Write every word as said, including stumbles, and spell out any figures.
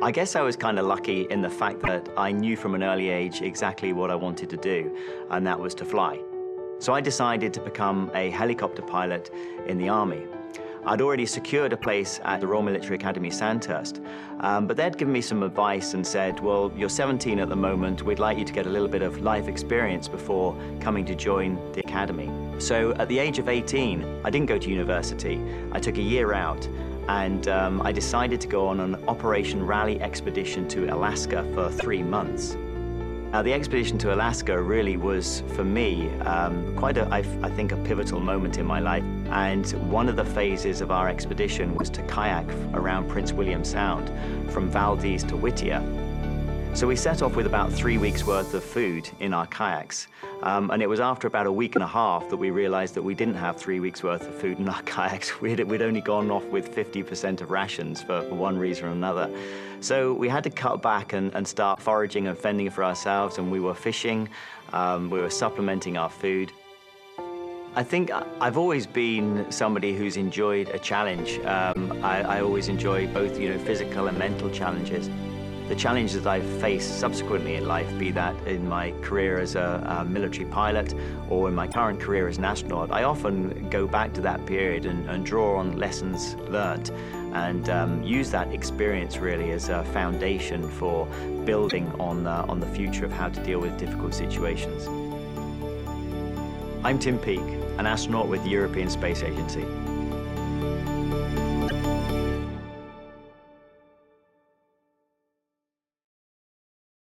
I guess I was kind of lucky in the fact that I knew from an early age exactly what I wanted to do, and that was to fly. So I decided to become a helicopter pilot in the Army. I'd already secured a place at the Royal Military Academy Sandhurst, um, but they'd given me some advice and said, well, you're seventeen at the moment, we'd like you to get a little bit of life experience before coming to join the academy. So at the age of eighteen, I didn't go to university. I took a year out, and um, I decided to go on an Operation Raleigh expedition to Alaska for three months. Now, the expedition to Alaska really was, for me, um, quite a, I, I think, a pivotal moment in my life. And one of the phases of our expedition was to kayak around Prince William Sound from Valdez to Whittier. So we set off with about three weeks worth of food in our kayaks. Um, and it was after about a week and a half that we realized that we didn't have three weeks worth of food in our kayaks. We'd, we'd only gone off with fifty percent of rations for, for one reason or another. So we had to cut back and, and start foraging and fending for ourselves, and we were fishing, um, we were supplementing our food. I think I've always been somebody who's enjoyed a challenge. Um, I, I always enjoy both, you know, physical and mental challenges. The challenges that I've faced subsequently in life, be that in my career as a, a military pilot or in my current career as an astronaut, I often go back to that period and, and draw on lessons learned and um, use that experience really as a foundation for building on, uh, on the future of how to deal with difficult situations. I'm Tim Peake, an astronaut with the European Space Agency.